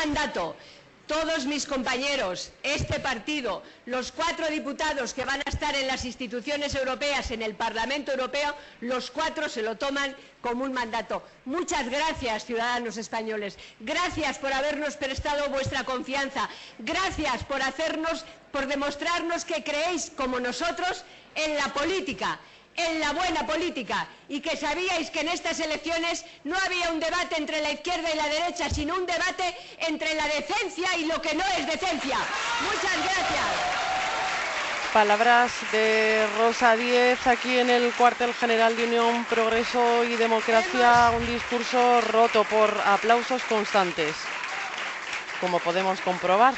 mandato. Todos mis compañeros, este partido, los 4 diputados que van a estar en las instituciones europeas, en el Parlamento Europeo, los 4 se lo toman como un mandato. Muchas gracias, ciudadanos españoles. Gracias por habernos prestado vuestra confianza. Gracias por demostrarnos que creéis, como nosotros, en la política, en la buena política, y que sabíais que en estas elecciones no había un debate entre la izquierda y la derecha, sino un debate entre la decencia y lo que no es decencia. Muchas gracias. Palabras de Rosa Díez aquí en el cuartel general de Unión, Progreso y Democracia, un discurso roto por aplausos constantes, como podemos comprobar.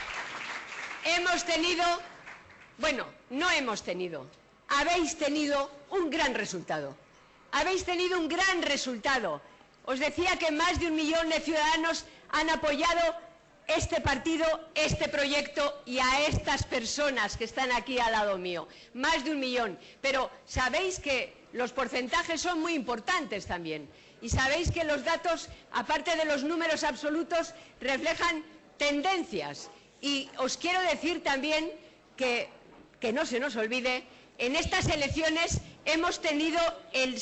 Habéis tenido un gran resultado. Habéis tenido un gran resultado. Os decía que más de 1 millón de ciudadanos han apoyado este partido, este proyecto y a estas personas que están aquí al lado mío. Más de 1 millón. Pero sabéis que los porcentajes son muy importantes también. Y sabéis que los datos, aparte de los números absolutos, reflejan tendencias. Y os quiero decir también que no se nos olvide, en estas elecciones hemos tenido el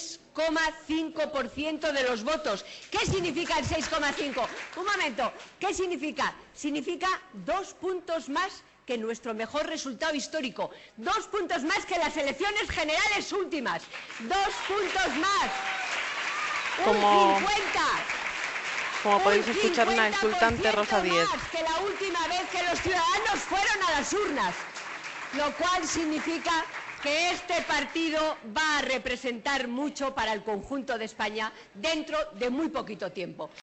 6,5% de los votos. ¿Qué significa el 6,5? Un momento, ¿qué significa? Significa 2 puntos más que nuestro mejor resultado histórico, 2 puntos más que las elecciones generales últimas, 2 puntos más, un 50%. Como podéis escuchar, una exultante Rosa Díez. Más que la última vez que los ciudadanos fueron a las urnas. Lo cual significa que este partido va a representar mucho para el conjunto de España dentro de muy poquito tiempo.